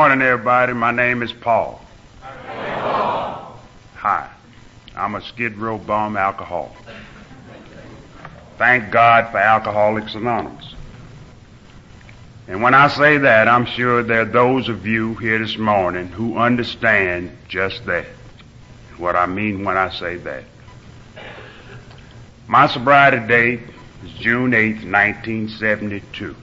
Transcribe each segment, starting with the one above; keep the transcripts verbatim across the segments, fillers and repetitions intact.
morning, everybody. My name is Paul. Paul. Hi. I'm a Skid Row bum alcoholic. Thank God for Alcoholics Anonymous. And when I say that, I'm sure there are those of you here this morning who understand just that. What I mean when I say that. My sobriety date is June eighth, nineteen seventy-two.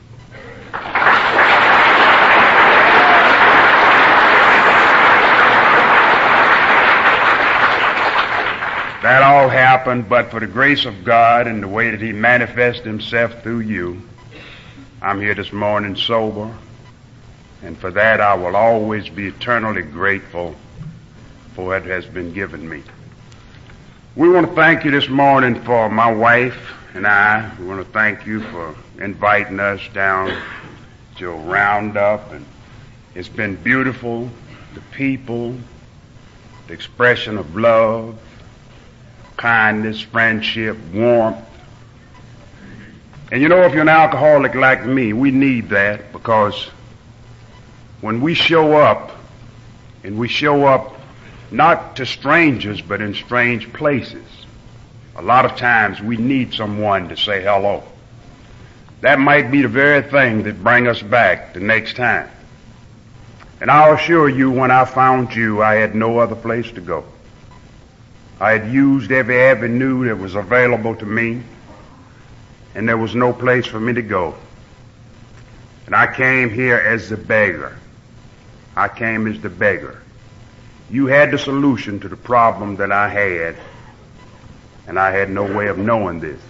That all happened, but for the grace of God and the way that He manifests Himself through you, I'm here this morning sober, and for that I will always be eternally grateful for what has been given me. We want to thank you this morning for my wife and I. We want to thank you for inviting us down to your roundup, and it's been beautiful. The people, the expression of love, kindness, friendship, warmth. And you know, if you're an alcoholic like me, we need that, because when we show up, and we show up not to strangers, but in strange places, a lot of times we need someone to say hello. That might be the very thing that brings us back the next time. And I'll assure you, when I found you, I had no other place to go. I had used every avenue that was available to me, and there was no place for me to go. And I came here as the beggar. I came as the beggar. You had the solution to the problem that I had, and I had no way of knowing this.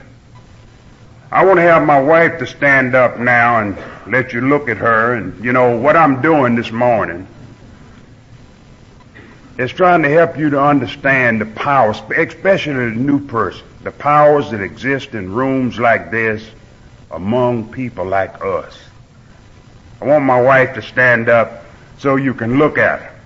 I want to have my wife to stand up now and let you look at her, and you know what I'm doing this morning is trying to help you to understand the powers, especially the new person, the powers that exist in rooms like this among people like us. I want my wife to stand up so you can look at her.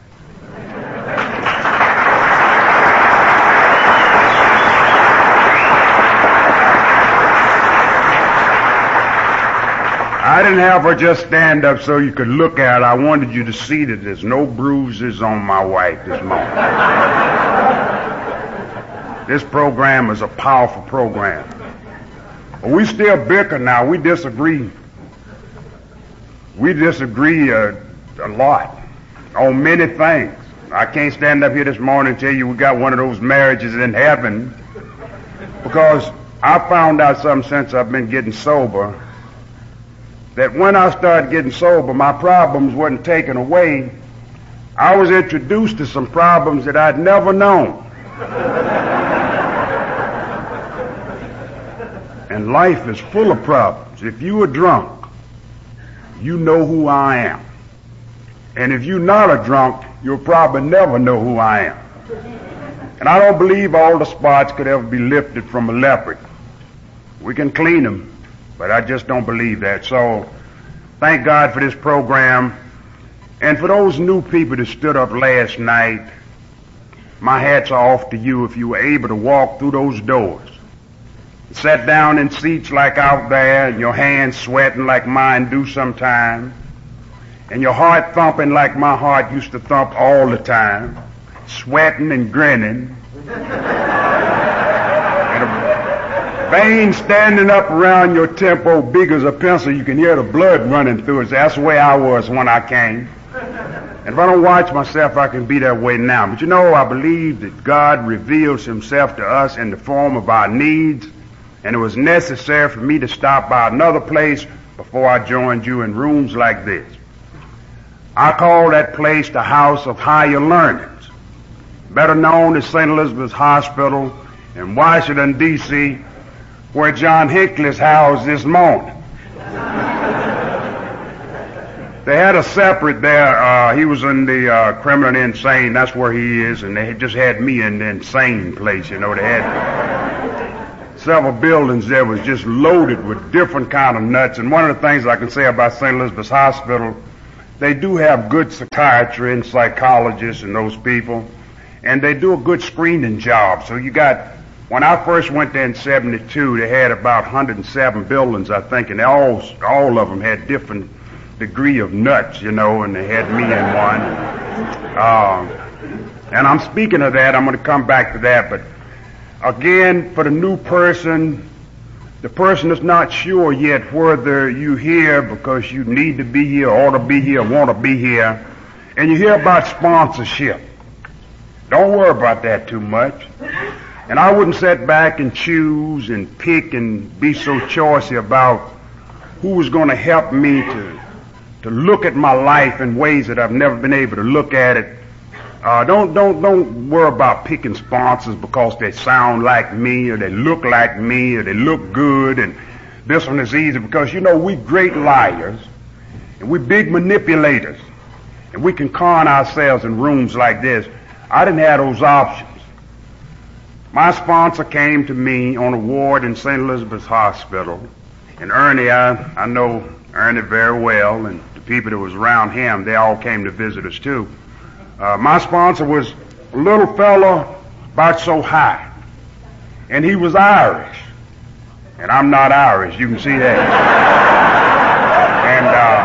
I didn't have her just stand up so you could look at her. I wanted you to see that there's no bruises on my wife this morning. This program is a powerful program. But we still bicker now. We disagree. We disagree uh, a lot on many things. I can't stand up here this morning and tell you we got one of those marriages in heaven, because I found out something since I've been getting sober, that when I started getting sober, my problems wasn't taken away. I was introduced to some problems that I'd never known. And life is full of problems. If you are drunk, you know who I am. And if you're not a drunk, you'll probably never know who I am. And I don't believe all the spots could ever be lifted from a leopard. We can clean them, but I just don't believe that. So, thank God for this program. And for those new people that stood up last night, my hats are off to you if you were able to walk through those doors. Sat down in seats like out there, and your hands sweating like mine do sometimes, and your heart thumping like my heart used to thump all the time, sweating and grinning. Veins standing up around your temple big as a pencil. You can hear the blood running through it. That's the way I was when I came. And if I don't watch myself, I can be that way now. But you know, I believe that God reveals Himself to us in the form of our needs, and it was necessary for me to stop by another place before I joined you in rooms like this. I call that place the House of Higher Learnings, better known as Saint Elizabeth's Hospital in Washington, D C, where John Hinckley's housed this morning. They had a separate there. Uh, he was in the uh, criminal and insane. That's where he is. And they had just had me in the insane place. You know, they had several buildings there was just loaded with different kind of nuts. And one of the things I can say about Saint Elizabeth's Hospital, they do have good psychiatry and psychologists and those people. And they do a good screening job. So you got... When I first went there in seventy-two, they had about one hundred seven buildings, I think, and they all, all of them had different degree of nuts, you know, and they had me in one. Uh, and I'm speaking of that. I'm going to come back to that. But again, for the new person, the person is not sure yet whether you here because you need to be here, ought to be here, want to be here, and you hear about sponsorship. Don't worry about that too much. And I wouldn't sit back and choose and pick and be so choosy about who was going to help me to to look at my life in ways that I've never been able to look at it. Uh, don't don't don't worry about picking sponsors because they sound like me or they look like me or they look good and this one is easy, because you know we great liars and we big manipulators and we can con ourselves in rooms like this. I didn't have those options. My sponsor came to me on a ward in Saint Elizabeth's Hospital, and Ernie, I, I know Ernie very well, and the people that was around him, they all came to visit us too. Uh, my sponsor was a little fellow about so high, and he was Irish, and I'm not Irish, you can see that. And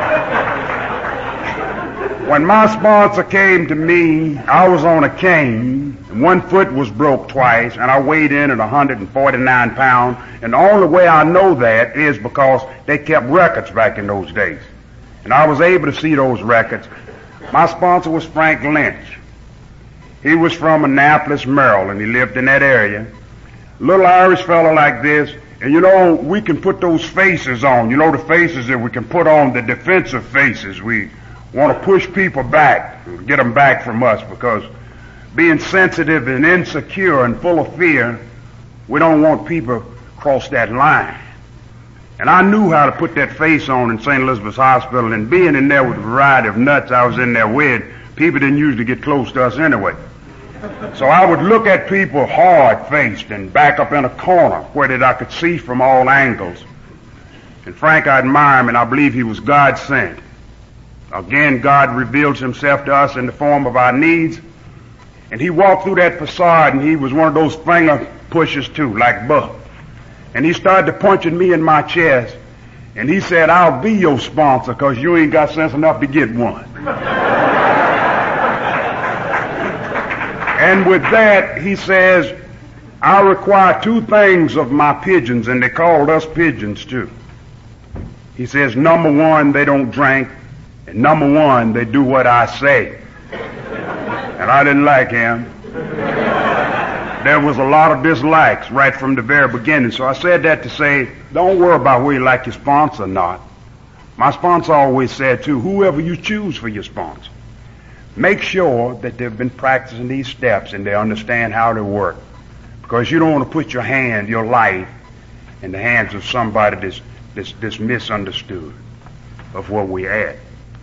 uh, when my sponsor came to me, I was on a cane, and one foot was broke twice, and I weighed in at one hundred forty-nine pounds, and the only way I know that is because they kept records back in those days. And I was able to see those records. My sponsor was Frank Lynch. He was from Annapolis, Maryland. He lived in that area. Little Irish fellow like this, and you know, we can put those faces on. You know, the faces that we can put on, the defensive faces. We want to push people back, get them back from us, because being sensitive and insecure and full of fear, we don't want people cross that line. And I knew how to put that face on in Saint Elizabeth's Hospital, and being in there with a variety of nuts I was in there with, people didn't usually get close to us anyway. So I would look at people hard-faced and back up in a corner where that I could see from all angles. And Frank, I admire him, and I believe he was God sent. Again, God reveals himself to us in the form of our needs. And he walked through that facade, and he was one of those finger pushers too, like Buck. And he started to punching me in my chest, and he said, "I'll be your sponsor because you ain't got sense enough to get one." And with that, he says, "I require two things of my pigeons," and they called us pigeons too. He says, "Number one, they don't drink, and number one, they do what I say." And I didn't like him. There was a lot of dislikes right from the very beginning. So I said that to say, don't worry about whether you like your sponsor or not. My sponsor always said too, whoever you choose for your sponsor, make sure that they've been practicing these steps and they understand how they work. Because you don't want to put your hand, your life, in the hands of somebody that's, that's, that's misunderstood of where we're at.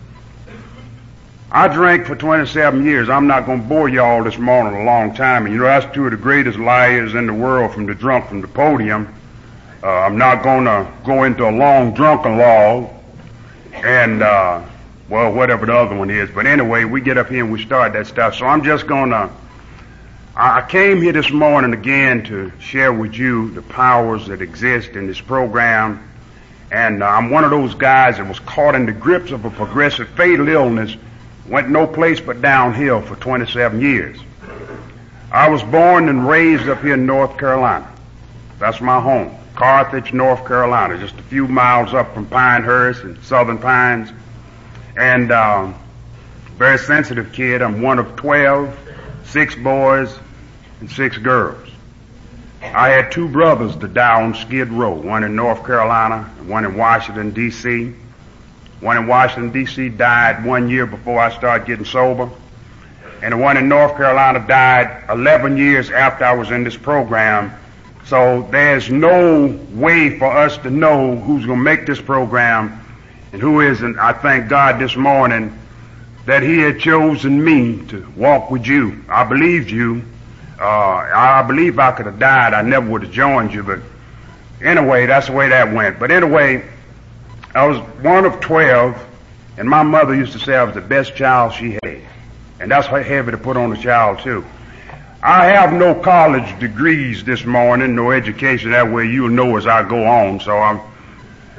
I drank for twenty-seven years. I'm not going to bore y'all this morning a long time. And you know, that's two of the greatest liars in the world, from the drunk from the podium. Uh, I'm not going to go into a long drunken log and, uh, well, whatever the other one is. But anyway, we get up here and we start that stuff. So I'm just going to, I came here this morning again to share with you the powers that exist in this program. And uh, I'm one of those guys that was caught in the grips of a progressive fatal illness. Went no place but downhill for twenty-seven years. I was born and raised up here in North Carolina. That's my home. Carthage, North Carolina, just a few miles up from Pinehurst and Southern Pines. And um, very sensitive kid. I'm one of twelve, six boys and six girls. I had two brothers that died on Skid Row, one in North Carolina and one in Washington, D C One in Washington, D C died one year before I started getting sober. And the one in North Carolina died eleven years after I was in this program. So there's no way for us to know who's going to make this program and who isn't. I thank God this morning that he had chosen me to walk with you. I believed you. Uh, I believe I could have died. I never would have joined you. But anyway, that's the way that went. But anyway, I was one of twelve, and my mother used to say I was the best child she had. And that's heavy to put on a child, too. I have no college degrees this morning, no education. That way you'll know as I go on. So I'm,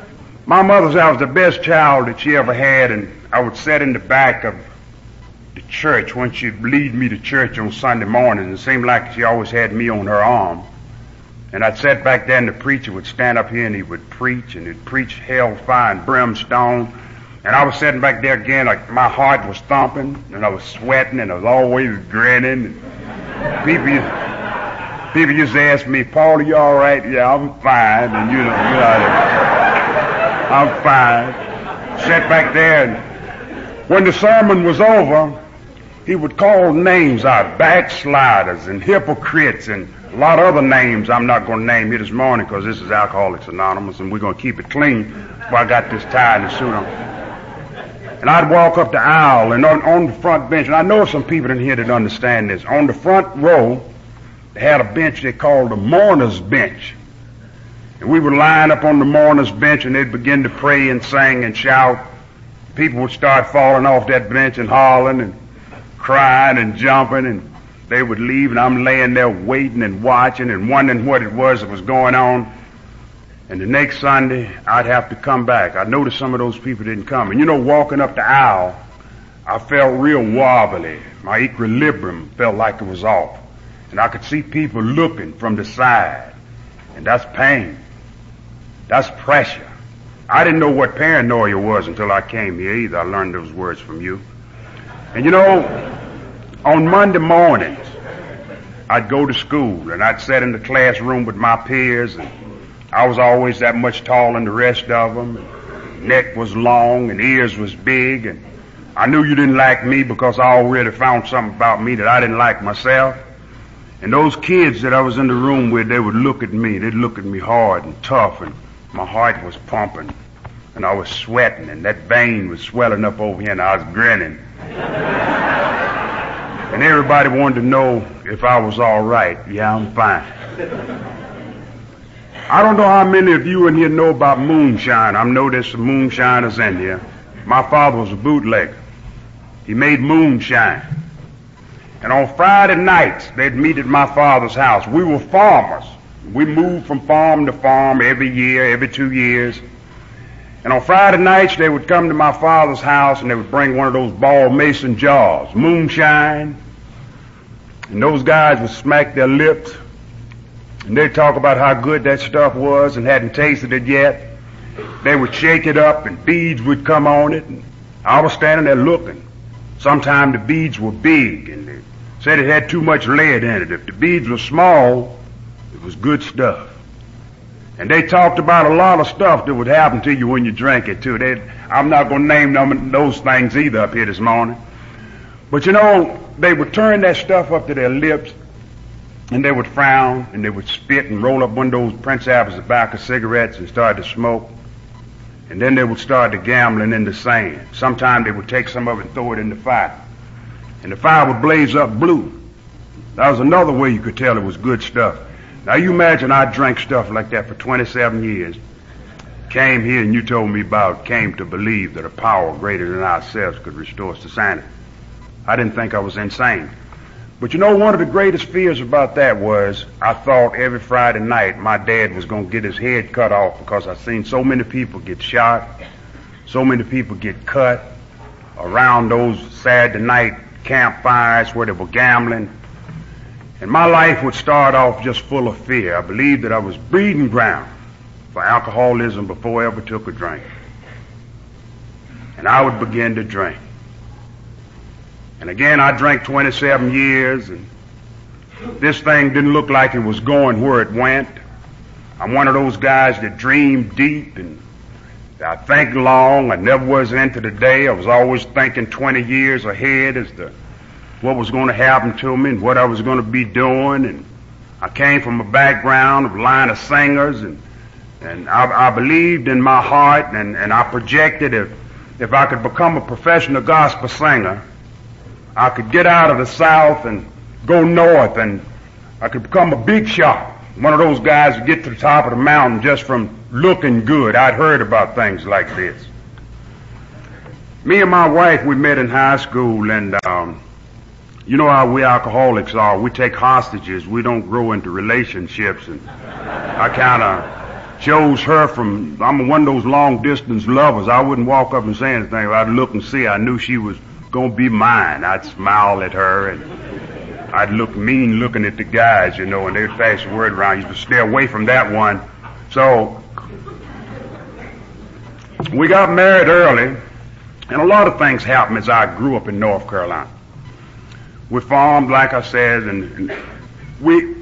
My mother said I was the best child that she ever had, and I would sit in the back of the church when she'd lead me to church on Sunday mornings. It seemed like she always had me on her arm. And I'd sit back there, and the preacher would stand up here, and he would preach, and he'd preach hellfire and brimstone. And I was sitting back there again, like my heart was thumping, and I was sweating, and I was always grinning. And people, used, people used to ask me, "Paul, are you all right?" "Yeah, I'm fine." And you know, you know, I'm fine. Sat back there, and when the sermon was over, he would call names out, backsliders and hypocrites and a lot of other names I'm not going to name here this morning because this is Alcoholics Anonymous and we're going to keep it clean before I got this tie and the suit on. And I'd walk up the aisle, and on, on the front bench, and I know some people in here that understand this, on the front row, they had a bench they called the mourner's bench. And we would line up on the mourner's bench, and they'd begin to pray and sing and shout. People would start falling off that bench and hollering and crying and jumping, and they would leave, and I'm laying there waiting and watching and wondering what it was that was going on. And the next Sunday, I'd have to come back. I noticed some of those people didn't come. And you know, walking up the aisle, I felt real wobbly. My equilibrium felt like it was off. And I could see people looking from the side. And that's pain. That's pressure. I didn't know what paranoia was until I came here either. I learned those words from you. And you know, on Monday mornings, I'd go to school and I'd sit in the classroom with my peers, and I was always that much taller than the rest of them. And neck was long and ears was big, and I knew you didn't like me because I already found something about me that I didn't like myself. And those kids that I was in the room with, they would look at me. They'd look at me hard and tough, and my heart was pumping, and I was sweating, and that vein was swelling up over here, and I was grinning. And everybody wanted to know if I was all right. Yeah, I'm fine. I don't know how many of you in here know about moonshine. I know there's some moonshiners in here. My father was a bootlegger. He made moonshine. And on Friday nights, they'd meet at my father's house. We were farmers. We moved from farm to farm every year, every two years. And on Friday nights, they would come to my father's house and they would bring one of those ball mason jars, moonshine. And those guys would smack their lips and they'd talk about how good that stuff was and hadn't tasted it yet. They would shake it up and beads would come on it. And I was standing there looking. Sometimes the beads were big and they said it had too much lead in it. If the beads were small, it was good stuff. And they talked about a lot of stuff that would happen to you when you drank it too. They'd, I'm not going to name them, those things either up here this morning. But you know, they would turn that stuff up to their lips and they would frown and they would spit and roll up one of those Prince Albert tobacco cigarettes and start to smoke. And then they would start to gambling in the sand. Sometimes they would take some of it and throw it in the fire. And the fire would blaze up blue. That was another way you could tell it was good stuff. Now you imagine I drank stuff like that for twenty-seven years. Came here and you told me about, came to believe that a power greater than ourselves could restore us to sanity. I didn't think I was insane. But you know, one of the greatest fears about that was I thought every Friday night my dad was going to get his head cut off because I've seen so many people get shot, so many people get cut around those Saturday night campfires where they were gambling. And my life would start off just full of fear. I believed that I was breeding ground for alcoholism before I ever took a drink. And I would begin to drink. And again, I drank twenty-seven years, and this thing didn't look like it was going where it went. I'm one of those guys that dream deep, and I think long. I never was into the day. I was always thinking twenty years ahead as to what was going to happen to me and what I was going to be doing. And I came from a background of a line of singers, and and I, I believed in my heart, and, and I projected if if I could become a professional gospel singer, I could get out of the South and go north, and I could become a big shot. One of those guys who get to the top of the mountain just from looking good. I'd heard about things like this. Me and my wife, we met in high school, and um, you know how we alcoholics are. We take hostages. We don't grow into relationships. And I kind of chose her from, I'm one of those long distance lovers. I wouldn't walk up and say anything. I'd look and see. I knew she was going to be mine. I'd smile at her and I'd look mean looking at the guys, you know, and they'd pass the word around. You should stay away from that one. So we got married early, and a lot of things happened as I grew up in North Carolina. We farmed, like I said, and, and we,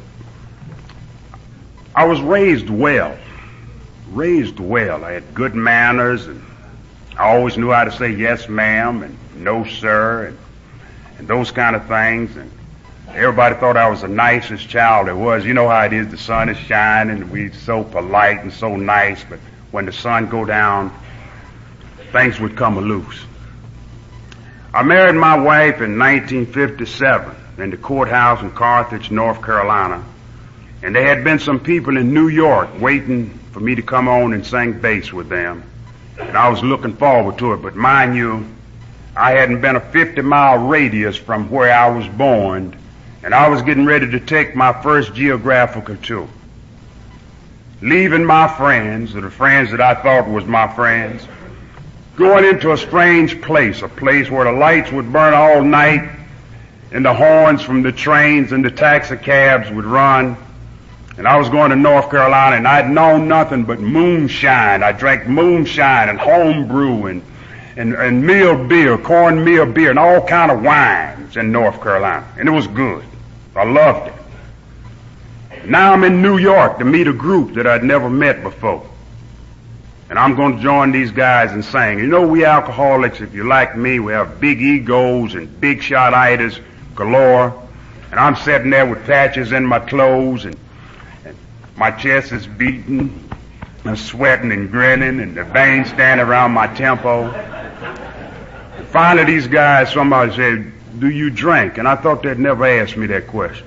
I was raised well, raised well. I had good manners, and I always knew how to say yes, ma'am, and no, sir, and, and those kind of things. And everybody thought I was the nicest child there was. You know how it is, the sun is shining, and we're so polite and so nice, but when the sun go down, things would come loose. I married my wife in nineteen fifty-seven in the courthouse in Carthage, North Carolina. And there had been some people in New York waiting for me to come on and sing bass with them. And I was looking forward to it. But mind you, I hadn't been a fifty mile radius from where I was born, and I was getting ready to take my first geographical tour. Leaving my friends, or the friends that I thought was my friends, going into a strange place, a place where the lights would burn all night and the horns from the trains and the taxi cabs would run. And I was going to North Carolina, and I'd known nothing but moonshine. I drank moonshine and homebrew and, and, and meal beer, cornmeal beer, and all kind of wines in North Carolina. And it was good. I loved it. Now I'm in New York to meet a group that I'd never met before. And I'm going to join these guys and sing. You know, we alcoholics, if you're like me, we have big egos and big shot-itis galore. And I'm sitting there with patches in my clothes, and, and my chest is beating, I'm sweating and grinning, and the veins standing around my tempo. And finally, these guys, somebody said, "Do you drink?" And I thought they'd never ask me that question.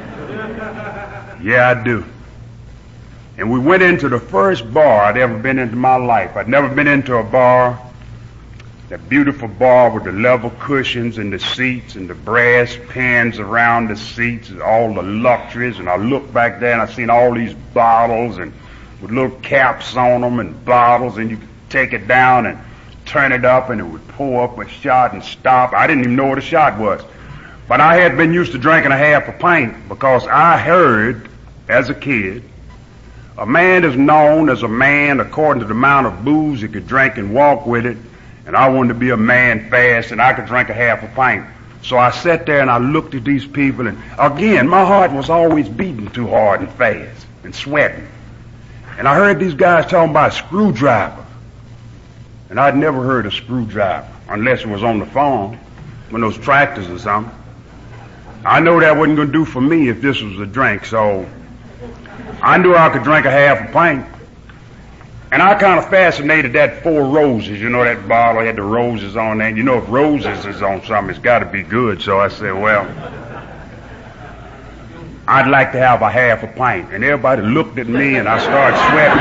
Yeah, I do. And we went into the first bar I'd ever been into in my life. I'd never been into a bar, that beautiful bar with the level cushions and the seats and the brass pins around the seats and all the luxuries. And I looked back there and I seen all these bottles and with little caps on them and bottles, and you could take it down and turn it up and it would pour up a shot and stop. I didn't even know what a shot was. But I had been used to drinking a half a pint because I heard as a kid, a man is known as a man according to the amount of booze he could drink and walk with it. And I wanted to be a man fast, and I could drink a half a pint. So I sat there and I looked at these people, and again, my heart was always beating too hard and fast and sweating. And I heard these guys talking about a screwdriver. And I'd never heard a screwdriver unless it was on the farm, when those tractors or something. I know that wasn't going to do for me if this was a drink, so I knew I could drink a half a pint. And I kind of fascinated that Four Roses. You know, that bottle had the roses on there. You know, if roses is on something, it's got to be good. So I said, well, I'd like to have a half a pint. And everybody looked at me, and I started sweating.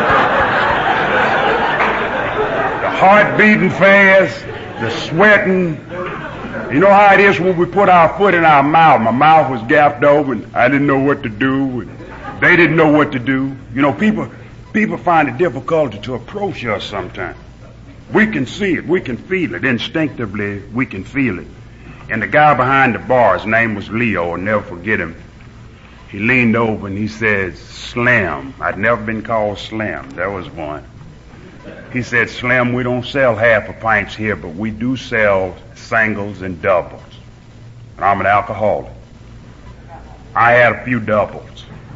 The heart beating fast, the sweating. You know how it is when we put our foot in our mouth. My mouth was gapped open. I didn't know what to do. And they didn't know what to do. You know, people people find it difficult to approach us sometimes. We can see it. We can feel it. Instinctively, we can feel it. And the guy behind the bar, his name was Leo. I'll never forget him. He leaned over and he said, "Slim." I'd never been called Slim. There was one. He said, "Slim, we don't sell half a pints here, but we do sell singles and doubles." And I'm an alcoholic. I had a few doubles.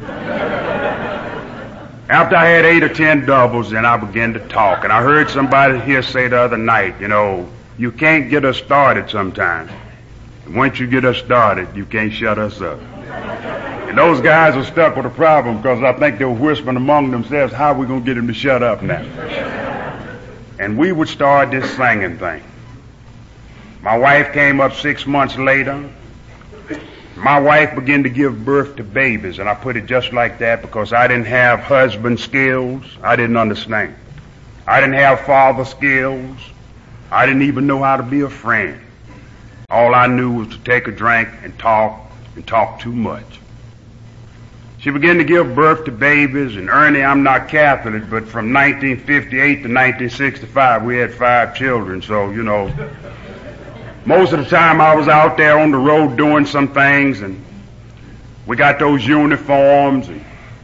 After I had eight or ten doubles, then I began to talk. And I heard somebody here say the other night, you know, you can't get us started sometimes. And once you get us started, you can't shut us up. And those guys are stuck with a problem because I think they were whispering among themselves, how are we going to get them to shut up now? And we would start this singing thing. My wife came up six months later. My wife began to give birth to babies, and I put it just like that because I didn't have husband skills. I didn't understand. I didn't have father skills. I didn't even know how to be a friend. All I knew was to take a drink and talk and talk too much. She began to give birth to babies, and Ernie, I'm not Catholic, but from nineteen fifty-eight to nineteen sixty-five, we had five children, so, you know, most of the time I was out there on the road doing some things, and we got those uniforms, and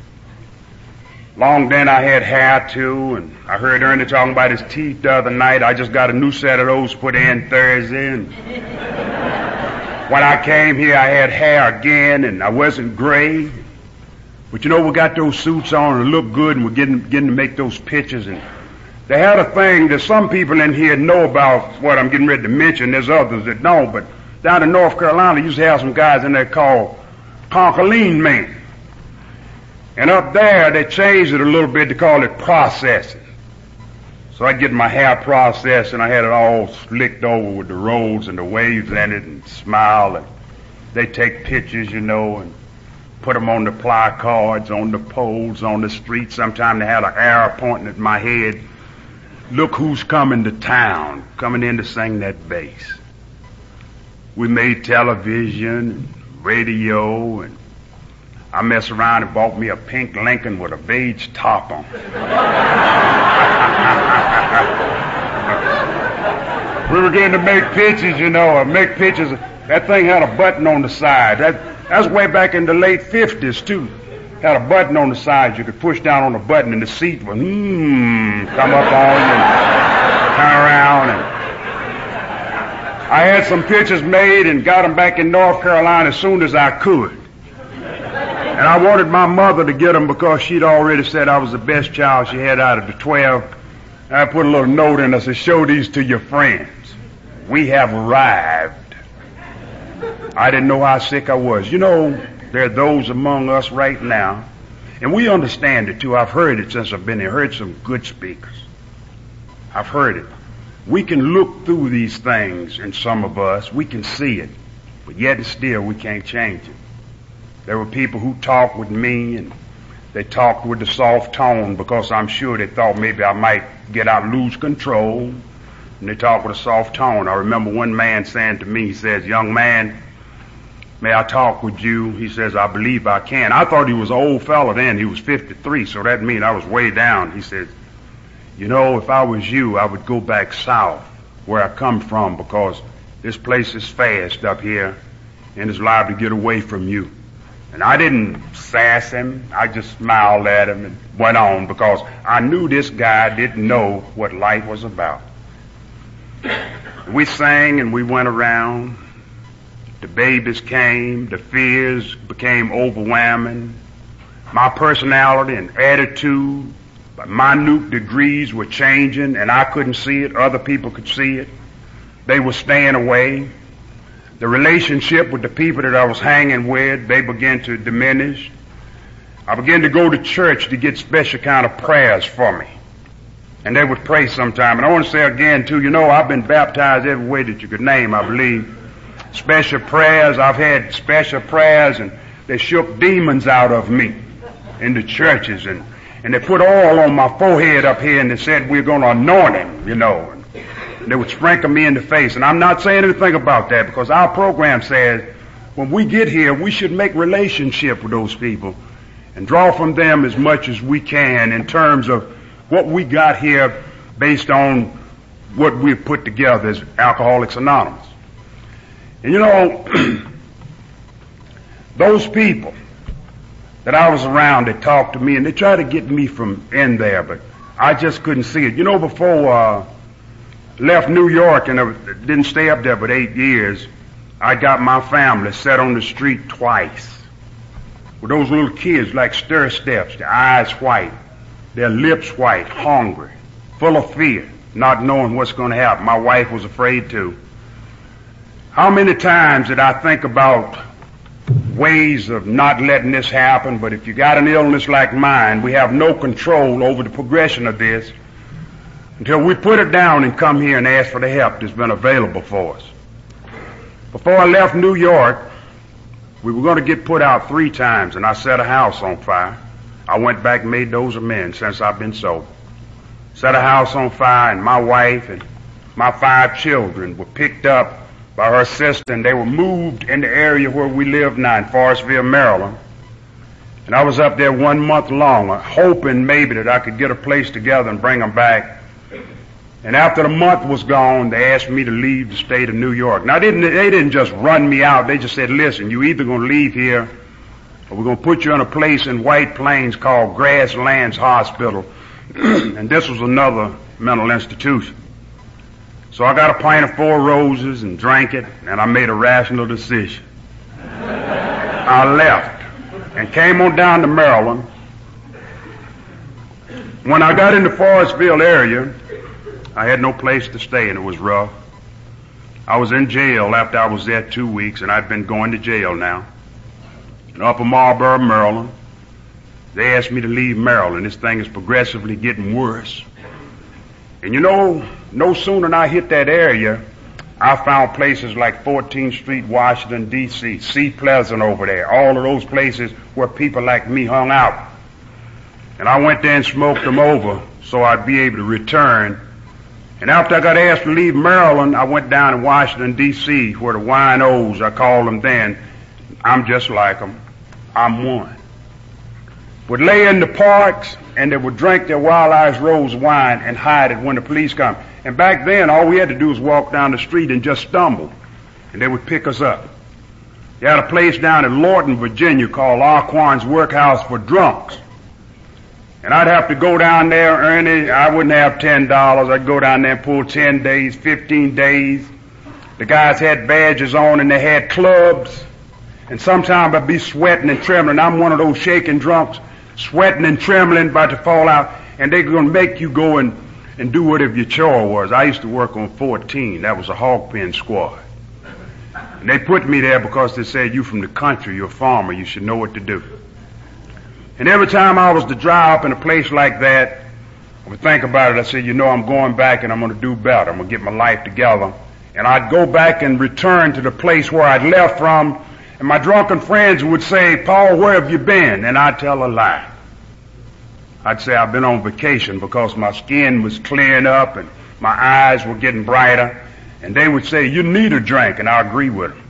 long then I had hair too, and I heard Ernie talking about his teeth the other night. I just got a new set of those put in Thursday, and when I came here I had hair again, and I wasn't gray. But you know, we got those suits on and look good, and we're getting, getting to make those pictures. And they had a thing that some people in here know about what I'm getting ready to mention. There's others that don't. But down in North Carolina, they used to have some guys in there called Concholine men. And up there, they changed it a little bit to call it processing. So I'd get my hair processed, and I had it all slicked over with the rolls and the waves in it, and smile. And they take pictures, you know, and put them on the placards, on the poles, on the street. Sometimes they had an arrow pointing at my head. Look who's coming to town, coming in to sing that bass. We made television, radio, and I messed around and bought me a pink Lincoln with a beige top on. We were getting to make pictures, you know, or make pictures. That thing had a button on the side. That, That's way back in the late fifties, too. Had a button on the side. You could push down on the button, and the seat would, hmm, come up on you and turn around. And I had some pictures made and got them back in North Carolina as soon as I could. And I wanted my mother to get them because she'd already said I was the best child she had out of the twelve. And I put a little note in. I said, show these to your friends. We have arrived. I didn't know how sick I was. You know, there are those among us right now, and we understand it too. I've heard it since I've been here. Heard some good speakers. I've heard it. We can look through these things in some of us. We can see it, but yet and still we can't change it. There were people who talked with me, and they talked with the soft tone because I'm sure they thought maybe I might get out, lose control, and they talked with a soft tone. I remember one man saying to me, he says, young man, may I talk with you? He says, I believe I can. I thought he was an old fella then. He was fifty-three, so that means I was way down. He says, you know, if I was you, I would go back south where I come from because this place is fast up here and it's liable to get away from you. And I didn't sass him. I just smiled at him and went on because I knew this guy didn't know what life was about. We sang and we went around. The babies came, the fears became overwhelming. My personality and attitude, by minute degrees, were changing, and I couldn't see it. Other people could see it. They were staying away. The relationship with the people that I was hanging with, they began to diminish. I began to go to church to get special kind of prayers for me. And they would pray sometime. And I want to say again, too, you know, I've been baptized every way that you could name, I believe. Special prayers. I've had special prayers, and they shook demons out of me in the churches, and, and they put oil on my forehead up here, and they said we're going to anoint him, you know. And they would sprinkle me in the face. And I'm not saying anything about that because our program says when we get here, we should make relationship with those people and draw from them as much as we can in terms of what we got here based on what we've put together as Alcoholics Anonymous. And you know, those people that I was around that talked to me, and they tried to get me from in there, but I just couldn't see it. You know, before I uh, left New York and I didn't stay up there but eight years, I got my family set on the street twice with those little kids like stir steps, their eyes white, their lips white, hungry, full of fear, not knowing what's going to happen. My wife was afraid too. How many times did I think about ways of not letting this happen? But if you got an illness like mine, we have no control over the progression of this until we put it down and come here and ask for the help that's been available for us. Before I left New York, we were going to get put out three times, and I set a house on fire. I went back and made those amends since I've been sober. Set a house on fire, and my wife and my five children were picked up by her sister, and they were moved in the area where we live now in Forestville, Maryland. And I was up there one month long, hoping maybe that I could get a place together and bring them back. And after the month was gone, they asked me to leave the state of New York. Now, they didn't, they didn't just run me out. They just said, listen, you either going to leave here or we're going to put you in a place in White Plains called Grasslands Hospital. And this was another mental institution. So I got a pint of Four Roses and drank it, and I made a rational decision. I left and came on down to Maryland. When I got in the Forestville area, I had no place to stay, and it was rough. I was in jail after I was there two weeks, and I'd been going to jail now. In Upper Marlboro, Maryland, they asked me to leave Maryland. This thing is progressively getting worse. And you know, no sooner than I hit that area, I found places like fourteenth Street, Washington, D C, C Pleasant over there, all of those places where people like me hung out. And I went there and smoked them over so I'd be able to return. And after I got asked to leave Maryland, I went down to Washington, D C, where the winos, I called them then. I'm just like them. I'm one. Would lay in the parks, and they would drink their Wild Irish Rose wine and hide it when the police come. And back then, all we had to do was walk down the street and just stumble, and they would pick us up. They had a place down in Lorton, Virginia called Arquan's Workhouse for Drunks. And I'd have to go down there, earn it. I wouldn't have ten dollars. I'd go down there and pull ten days, fifteen days. The guys had badges on and they had clubs. And sometimes I'd be sweating and trembling. I'm one of those shaking drunks, sweating and trembling, about to fall out. And they're going to make you go and, and do whatever your chore was. I used to work on fourteen. That was a hog pen squad. And they put me there because they said, you from the country, you're a farmer, you should know what to do. And every time I was to dry up in a place like that, I would think about it. I said, you know, I'm going back and I'm going to do better. I'm going to get my life together. And I'd go back and return to the place where I'd left from. And my drunken friends would say, Paul, where have you been? And I'd tell a lie. I'd say I've been on vacation because my skin was clearing up and my eyes were getting brighter. And they would say, you need a drink. And I agree with them.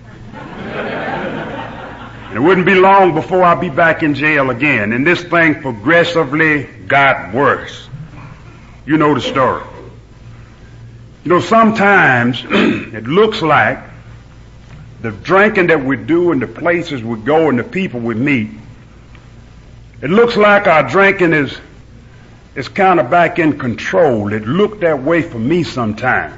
And it wouldn't be long before I'd be back in jail again. And this thing progressively got worse. You know the story. You know, sometimes it looks like the drinking that we do and the places we go and the people we meet, it looks like our drinking is, is kind of back in control. It looked that way for me sometimes.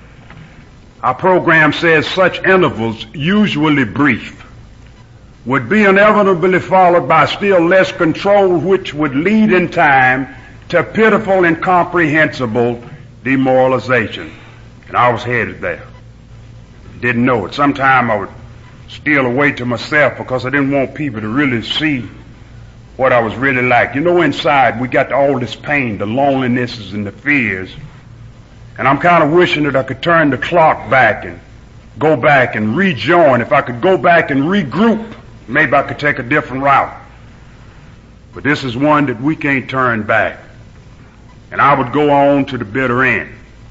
Our program says such intervals, usually brief, would be inevitably followed by still less control, which would lead in time to pitiful, incomprehensible demoralization. And I was headed there. Didn't know it. Sometime I would steal away to myself because I didn't want people to really see what I was really like. You know, inside we got all this pain, the lonelinesses and the fears. And I'm kind of wishing that I could turn the clock back and go back and rejoin. If I could go back and regroup, maybe I could take a different route. But this is one that we can't turn back. And I would go on to the bitter end.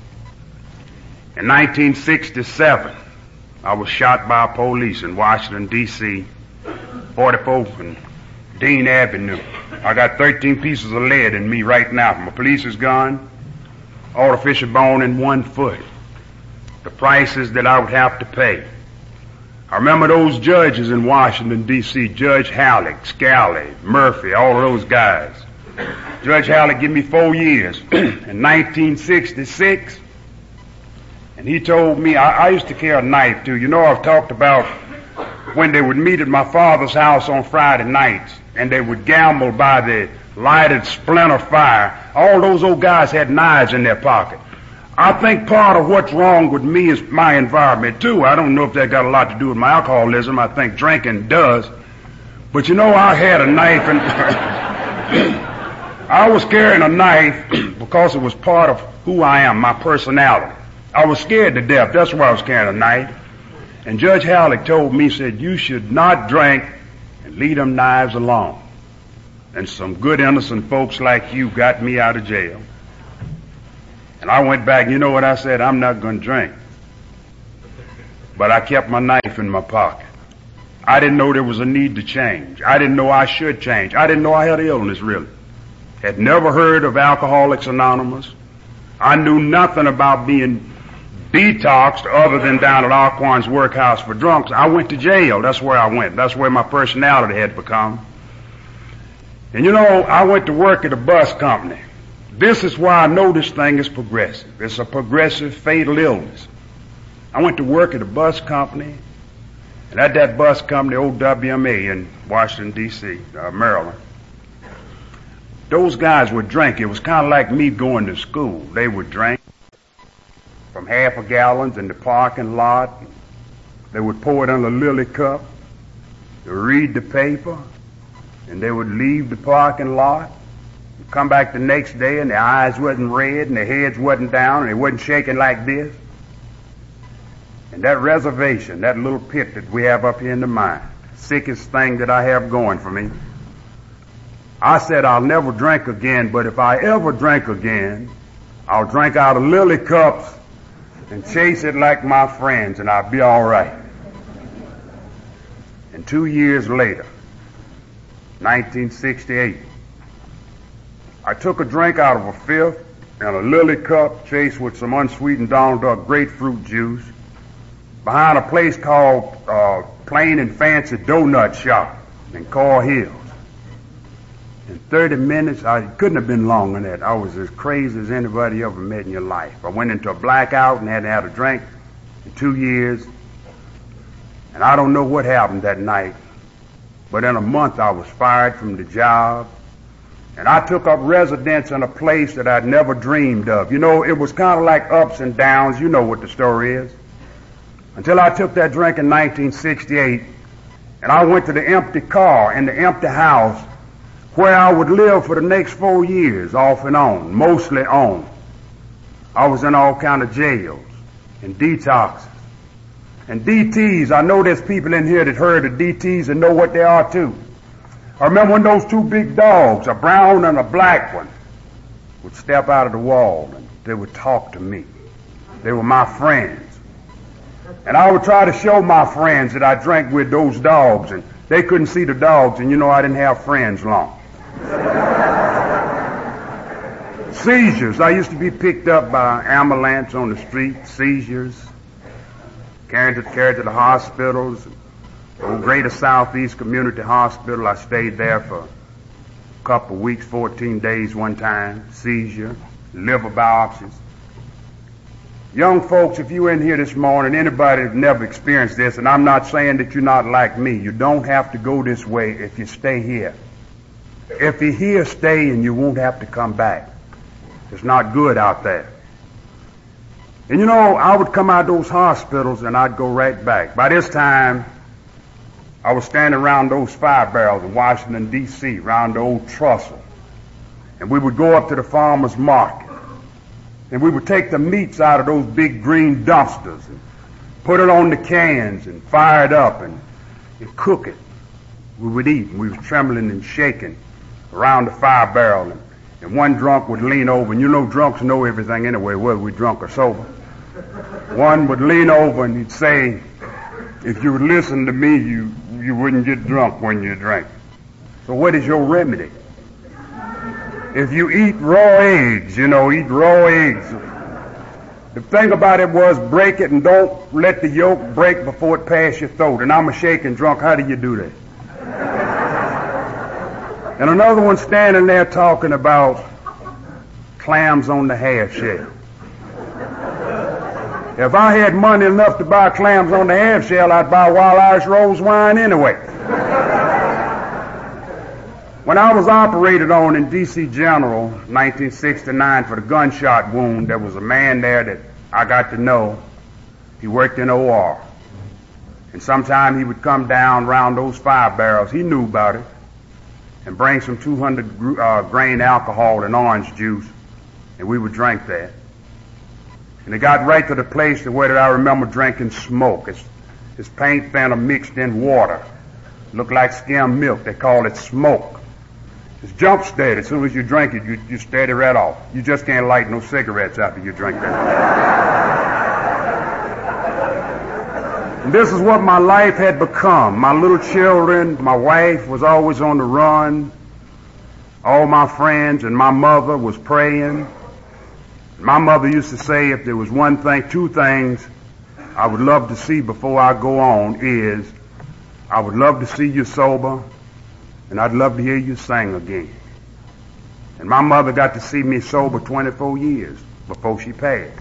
In nineteen sixty-seven, I was shot by police in Washington, D C, forty-fourth and Dean Avenue. I got thirteen pieces of lead in me right now. My police's gun, artificial bone in one foot. The prices that I would have to pay. I remember those judges in Washington, D C, Judge Halleck, Scally, Murphy, all of those guys. Judge Halleck gave me four years in nineteen sixty-six, and he told me, I, I used to carry a knife too. You know, I've talked about when they would meet at my father's house on Friday nights, and they would gamble by the lighted splinter fire. All those old guys had knives in their pocket. I think part of what's wrong with me is my environment too. I don't know if that got a lot to do with my alcoholism. I think drinking does. But you know, I had a knife and I was carrying a knife because it was part of who I am, my personality. I was scared to death. That's why I was carrying a knife. And Judge Halleck told me, said, you should not drink and leave them knives alone. And some good innocent folks like you got me out of jail. And I went back, you know what I said? I'm not going to drink. But I kept my knife in my pocket. I didn't know there was a need to change. I didn't know I should change. I didn't know I had an illness, really. Had never heard of Alcoholics Anonymous. I knew nothing about being detoxed other than down at Alquan's workhouse for drunks. I went to jail. That's where I went. That's where my personality had become. And you know, I went to work at a bus company. This is why I know this thing is progressive. It's a progressive fatal illness. I went to work at a bus company, and at that bus company, O W M A in Washington, D C, uh, Maryland, those guys would drink. It was kind of like me going to school. They would drink from half a gallons in the parking lot. They would pour it in a lily cup. They would read the paper, and they would leave the parking lot, come back the next day, and their eyes wasn't red, and their heads wasn't down, and they wasn't shaking like this. And that reservation, that little pit that we have up here in the mine, sickest thing that I have going for me, I said I'll never drink again, but if I ever drink again, I'll drink out of lily cups and chase it like my friends, and I'll be all right. And two years later, nineteen sixty-eight, I took a drink out of a fifth and a lily cup chased with some unsweetened Donald Duck grapefruit juice behind a place called uh, Plain and Fancy Donut Shop in Coral Hills. In thirty minutes, I couldn't have been longer than that. I was as crazy as anybody you ever met in your life. I went into a blackout and hadn't had a drink in two years. And I don't know what happened that night, but in a month I was fired from the job. And I took up residence in a place that I'd never dreamed of. You know, it was kind of like ups and downs. You know what the story is. Until I took that drink in nineteen sixty-eight, and I went to the empty car and the empty house where I would live for the next four years, off and on, mostly on. I was in all kind of jails and detoxes. And D Ts, I know there's people in here that heard of D Ts and know what they are too. I remember when those two big dogs, a brown and a black one, would step out of the wall and they would talk to me. They were my friends. And I would try to show my friends that I drank with those dogs, and they couldn't see the dogs, and you know I didn't have friends long. Seizures. I used to be picked up by ambulance on the street, seizures, carried to, carried to the hospitals. The Greater Southeast Community Hospital, I stayed there for a couple of weeks, fourteen days one time, seizure, liver biopsies. Young folks, if you're in here this morning, anybody that's never experienced this, and I'm not saying that you're not like me, you don't have to go this way if you stay here. If you're here, stay, and you won't have to come back. It's not good out there. And you know, I would come out of those hospitals and I'd go right back. By this time, I was standing around those fire barrels in Washington, D C, around the old trestle. And we would go up to the farmer's market. And we would take the meats out of those big green dumpsters and put it on the cans and fire it up and, and cook it. We would eat, and we was trembling and shaking around the fire barrel. And, and one drunk would lean over, and you know drunks know everything anyway, whether we're drunk or sober. One would lean over and he'd say, if you would listen to me, you, you wouldn't get drunk when you drank. So what is your remedy? If you eat raw eggs, you know, eat raw eggs. The thing about it was break it and don't let the yolk break before it pass your throat. And I'm a shaking drunk. How do you do that? And another one standing there talking about clams on the half shell. If I had money enough to buy clams on the half shell, I'd buy Wild Irish Rose wine anyway. When I was operated on in D C General, nineteen sixty-nine, for the gunshot wound, there was a man there that I got to know. He worked in O R. And sometime he would come down around those fire barrels. He knew about it. And bring some two hundred uh, grain alcohol and orange juice. And we would drink that. And it got right to the place to where I remember drinking smoke. It's, it's paint thinner mixed in water. Looked like skim milk. They call it smoke. It's jump steady. As soon as you drink it, you, you steady right off. You just can't light no cigarettes after you drink that. And this is what my life had become. My little children, my wife was always on the run. All my friends and my mother was praying. My mother used to say if there was one thing, two things I would love to see before I go on is I would love to see you sober and I'd love to hear you sing again. And my mother got to see me sober twenty-four years before she passed.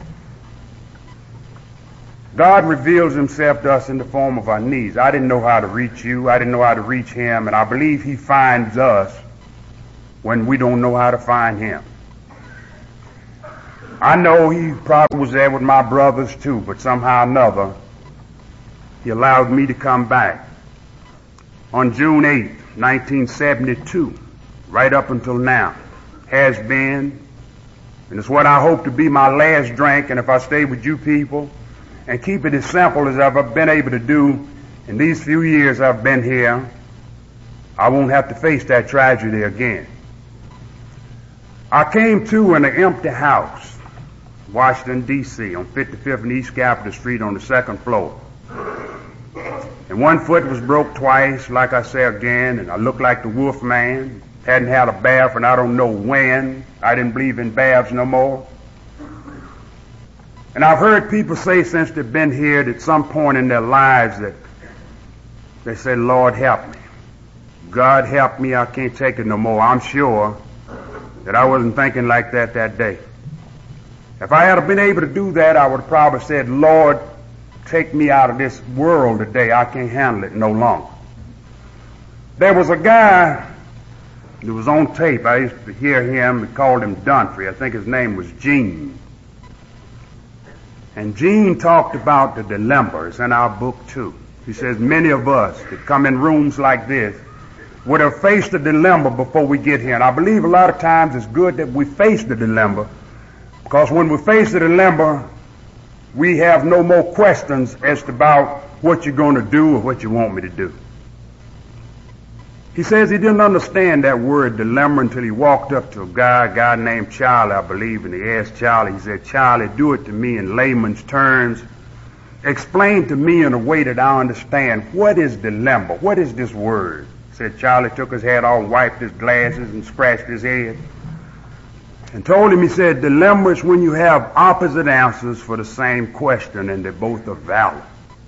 God reveals himself to us in the form of our needs. I didn't know how to reach you. I didn't know how to reach him. And I believe he finds us when we don't know how to find him. I know he probably was there with my brothers too, but somehow or another, he allowed me to come back. On June eighth, nineteen seventy-two, right up until now, has been, and it's what I hope to be my last drink, and if I stay with you people and keep it as simple as I've been able to do in these few years I've been here, I won't have to face that tragedy again. I came to in an empty house, Washington, D C, on fifty-fifth and East Capitol Street on the second floor. And one foot was broke twice, like I say again, and I looked like the Wolf Man. Hadn't had a bath, and I don't know when. I didn't believe in baths no more. And I've heard people say since they've been here at some point in their lives that they say, Lord, help me. God, help me. I can't take it no more. I'm sure that I wasn't thinking like that that day. If I had been able to do that, I would have probably said, Lord, take me out of this world today. I can't handle it no longer. There was a guy that was on tape. I used to hear him. We called him Dunphy. I think his name was Gene. And Gene talked about the dilemma. It's in our book too. He says many of us that come in rooms like this would have faced the dilemma before we get here. And I believe a lot of times it's good that we face the dilemma, because when we face the dilemma, we have no more questions as to about what you're going to do or what you want me to do. He says he didn't understand that word dilemma until he walked up to a guy, a guy named Charlie, I believe, and he asked Charlie, he said, Charlie, do it to me in layman's terms. Explain to me in a way that I understand, what is dilemma? What is this word? He said Charlie took his hat off, wiped his glasses, and scratched his head. And told him, he said, dilemma is when you have opposite answers for the same question and they both are valid.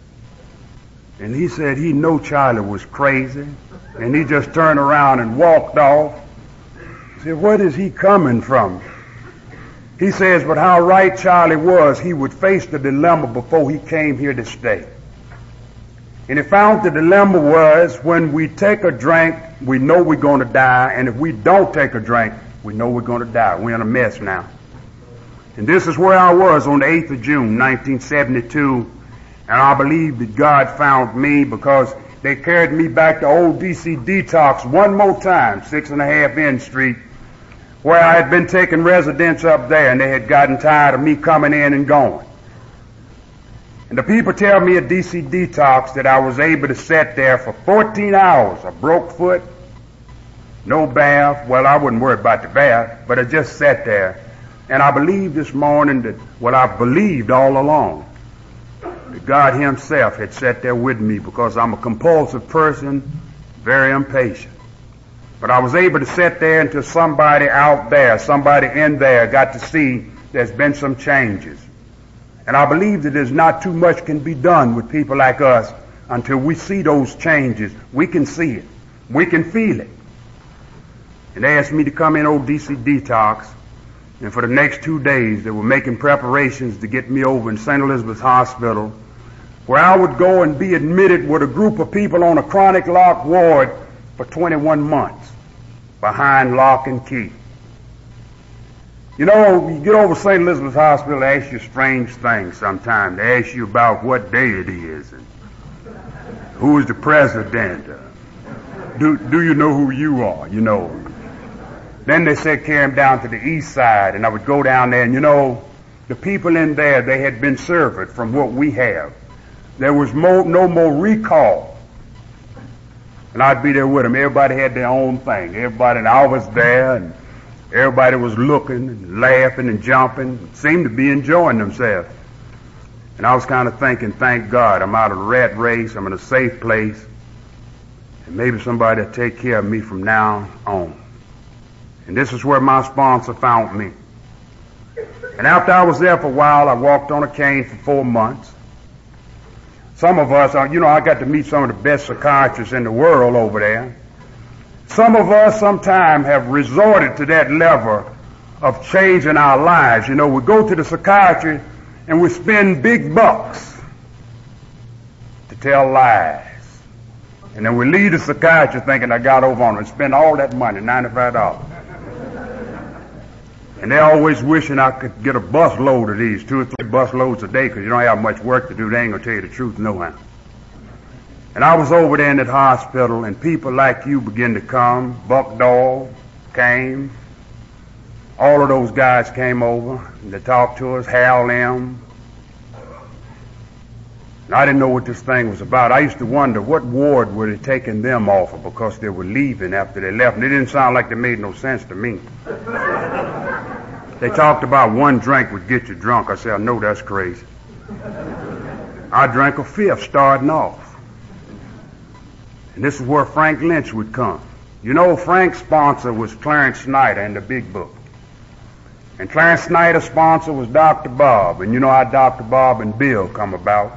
And he said he knew Charlie was crazy, and he just turned around and walked off. He said, where is he coming from? He says, but how right Charlie was, he would face the dilemma before he came here to stay. And he found the dilemma was when we take a drink, we know we're going to die, and if we don't take a drink, we know we're going to die. We're in a mess now. And this is where I was on the eighth of June, nineteen seventy-two, and I believe that God found me because they carried me back to old D C Detox one more time, six and a half N Street, where I had been taking residence up there, and they had gotten tired of me coming in and going. And the people tell me at D C Detox that I was able to sit there for fourteen hours, a broke foot, no bath. Well, I wouldn't worry about the bath, but I just sat there. And I believe this morning that what I've believed all along, that God himself had sat there with me, because I'm a compulsive person, very impatient. But I was able to sit there until somebody out there, somebody in there got to see there's been some changes. And I believe that there's not too much can be done with people like us until we see those changes. We can see it. We can feel it. And they asked me to come in old D C Detox, and for the next two days they were making preparations to get me over in Saint Elizabeth's Hospital, where I would go and be admitted with a group of people on a chronic lock ward for twenty-one months, behind lock and key. You know, you get over Saint Elizabeth's Hospital, they ask you strange things sometimes. They ask you about what day it is, and who is the president. Uh, do, do you know who you are, you know. Then they said carry him down to the east side, and I would go down there, and you know, the people in there, they had been served from what we have. There was more, no more recall. And I'd be there with them. Everybody had their own thing. Everybody, and I was there, and everybody was looking and laughing and jumping, seemed to be enjoying themselves. And I was kind of thinking, thank God, I'm out of the rat race, I'm in a safe place, and maybe somebody will take care of me from now on. And this is where my sponsor found me. And after I was there for a while, I walked on a cane for four months. Some of us, you know, I got to meet some of the best psychiatrists in the world over there. Some of us sometimes have resorted to that level of changing our lives. You know, we go to the psychiatrist and we spend big bucks to tell lies. And then we leave the psychiatrist thinking I got over on them and spend all that money, ninety-five dollars. And they're always wishing I could get a bus load of these, two or three bus loads a day, because you don't have much work to do. They ain't going to tell you the truth no how. And I was over there in that hospital, and people like you begin to come. Buck Doyle came. All of those guys came over, and they talked to us, Hal Lim. And I didn't know what this thing was about. I used to wonder what ward were they taking them off of because they were leaving after they left. And it didn't sound like they made no sense to me. They talked about one drink would get you drunk. I said, I know that's crazy. I drank a fifth starting off. And this is where Frank Lynch would come. You know, Frank's sponsor was Clarence Snyder in the big book. And Clarence Snyder's sponsor was Doctor Bob. And you know how Doctor Bob and Bill come about.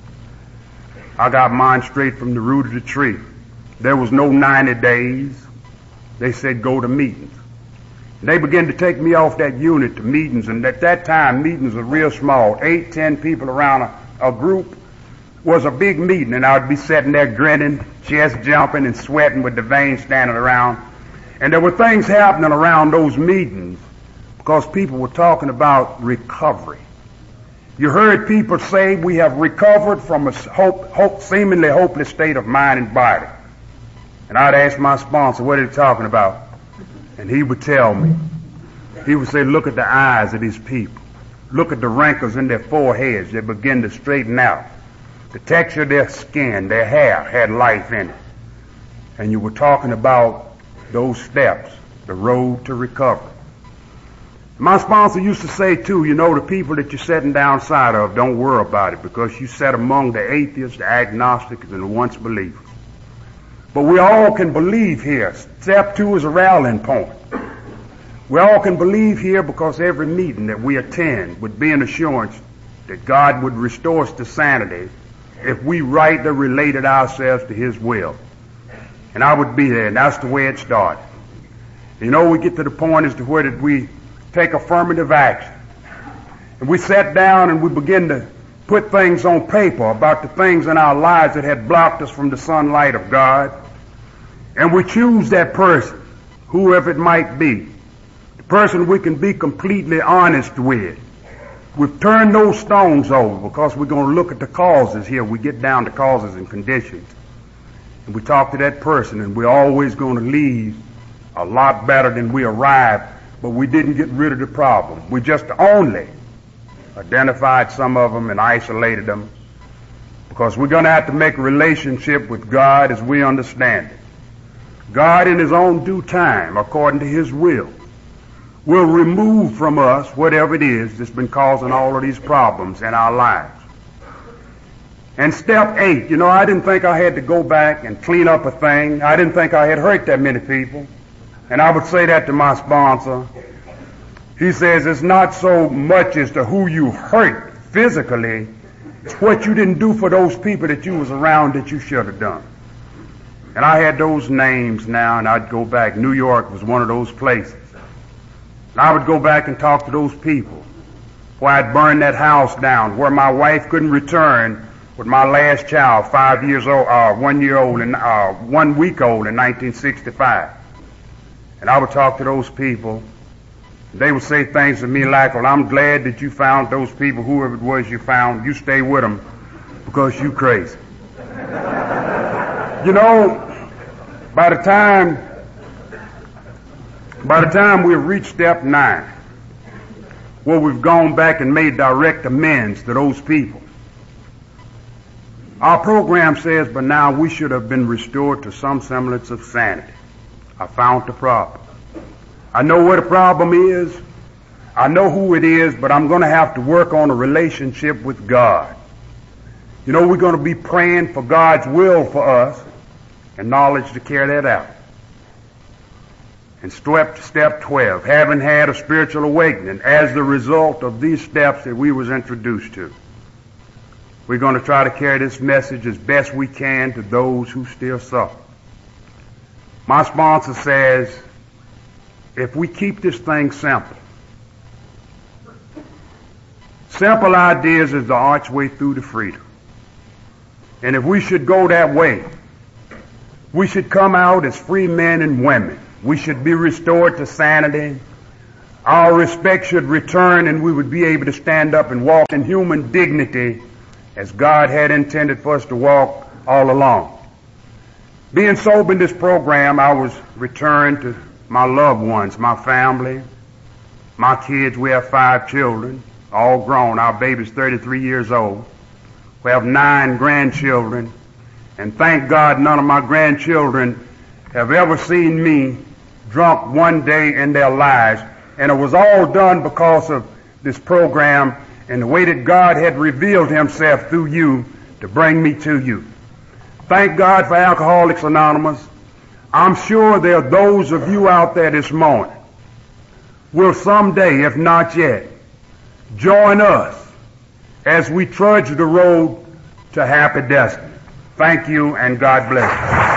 I got mine straight from the root of the tree. There was no ninety days. They said go to meetings. And they began to take me off that unit to meetings, and at that time meetings were real small. Eight, ten people around a, a group was a big meeting, and I would be sitting there grinning, chest jumping and sweating with the veins standing around. And there were things happening around those meetings because people were talking about recovery. You heard people say we have recovered from a hope, hope, seemingly hopeless state of mind and body. And I'd ask my sponsor, what are they talking about? And he would tell me. He would say, look at the eyes of these people. Look at the wrinkles in their foreheads. They begin to straighten out. The texture of their skin, their hair had life in it. And you were talking about those steps, the road to recovery. My sponsor used to say, too, you know, the people that you're sitting downside of, don't worry about it because you sat among the atheists, the agnostics, and the once believers. But we all can believe here. Step two is a rallying point. We all can believe here because every meeting that we attend would be an assurance that God would restore us to sanity if we rightly related ourselves to His will. And I would be there, and that's the way it started. You know, we get to the point as to where did we take affirmative action. And we sat down and we begin to put things on paper about the things in our lives that had blocked us from the sunlight of God. And we choose that person, whoever it might be, the person we can be completely honest with. We've turned those stones over because we're going to look at the causes here. We get down to causes and conditions. And we talk to that person, and we're always going to leave a lot better than we arrived, but we didn't get rid of the problem. We just only identified some of them and isolated them because we're going to have to make a relationship with God as we understand it. God in His own due time, according to His will, will remove from us whatever it is that's been causing all of these problems in our lives. And step eight, you know, I didn't think I had to go back and clean up a thing. I didn't think I had hurt that many people. And I would say that to my sponsor. He says it's not so much as to who you hurt physically, it's what you didn't do for those people that you was around that you should have done. And I had those names now, and I'd go back. New York was one of those places. And I would go back and talk to those people where I'd burned that house down, where my wife couldn't return with my last child, five years old, uh, one year old, and uh, one week old in nineteen sixty-five. And I would talk to those people. They would say things to me like, well, I'm glad that you found those people, whoever it was you found. You stay with them because you crazy. You know, by the time, by the time we've reached step nine, where we've gone back and made direct amends to those people, our program says by now we should have been restored to some semblance of sanity. I found the problem. I know what the problem is. I know who it is, but I'm going to have to work on a relationship with God. You know, we're going to be praying for God's will for us and knowledge to carry that out. And step, step twelve, having had a spiritual awakening as the result of these steps that we was introduced to. We're going to try to carry this message as best we can to those who still suffer. My sponsor says, if we keep this thing simple, simple ideas is the archway through to freedom. And if we should go that way, we should come out as free men and women. We should be restored to sanity. Our respect should return, and we would be able to stand up and walk in human dignity as God had intended for us to walk all along. Being sober in this program, I was returned to my loved ones, my family, my kids. We have five children, all grown. Our baby's thirty-three years old. We have nine grandchildren, and thank God none of my grandchildren have ever seen me drunk one day in their lives. And it was all done because of this program and the way that God had revealed himself through you to bring me to you. Thank God for Alcoholics Anonymous. I'm sure there are those of you out there this morning will someday, if not yet, join us as we trudge the road to happy destiny. Thank you, and God bless you.